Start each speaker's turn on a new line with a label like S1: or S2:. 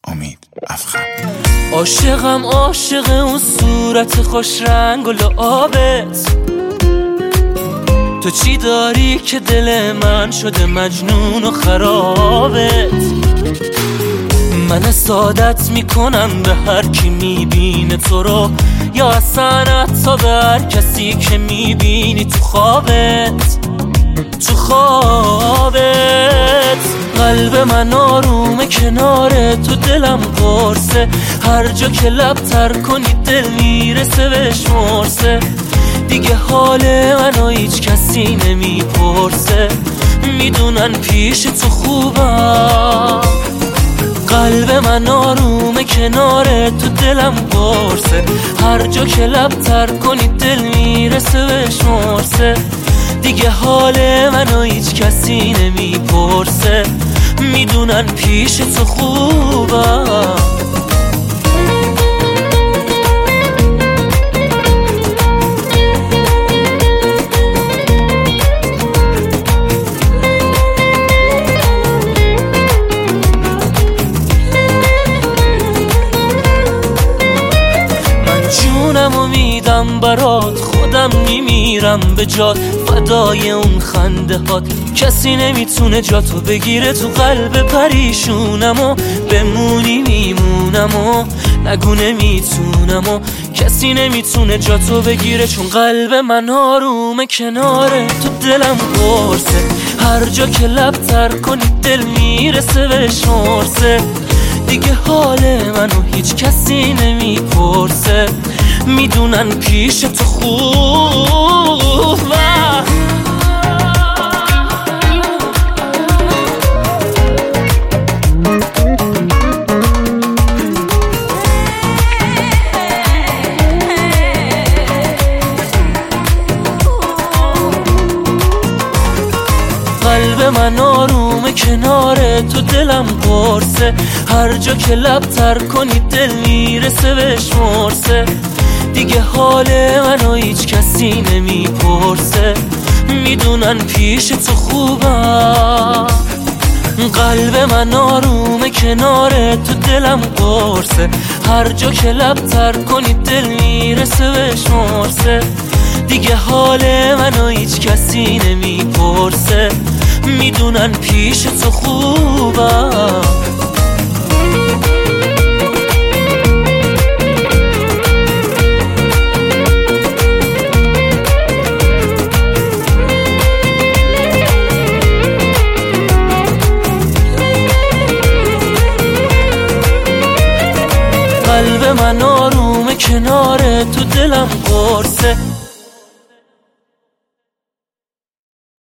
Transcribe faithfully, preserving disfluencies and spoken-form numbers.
S1: امید افخم.
S2: عاشقم عاشق اون صورت خوش رنگ و لعابت، تو چی داری که دل من شده مجنون و خرابت. من سعادت میکنم به هر کی میبینه تو رو، یا اصلا حتی به هر کسی که میبینی تو خوابت. تو خوابت قلب من آرومه کناره تو، دلم قرصه هر جا که لب تر کنی دل میرسه بهش مرسه. دیگه حال منو هیچ کسی نمیپرسه، میدونن پیش تو خوبم. قلب من آرومه کناره تو، دلم قرصه هر جا که لب تر کنی دل میرسه بهش مرسه. دیگه حال منو هیچ کسی نمیپرسه، میدونن پیش تو خوبم. جونمو میدم برات، خودم میمیرم به جات، فدای اون خنده هات. کسی نمیتونه جاتو بگیره تو قلب پریشونم و بمونی میمونم و نگو نمیتونم و کسی نمیتونه جاتو بگیره، چون قلب من آرومه کناره تو، دلم قرصه هر جا که لب تر کنی دل میرسه بهش مرسه. دیگه حال منو هیچ کسی نمیپرسه، میدونن پیش تو خوبه. قلب من آرومه کناره تو، دلم قرصه هر جا که لب تر کنی دل میرسه بهش مرسه. دیگه حال منو هیچ کسی نمیپرسه، میدونن پیش تو خوبم. قلب من آرومه کناره تو، دلم قرصه هر جا که لب تر کنی دل میرسه بهش مرسه. دیگه حال منو هیچ کسی نمیپرسه، میدونن پیش تو خوبم. قلب من آرومه کناره تو، دلم قرصه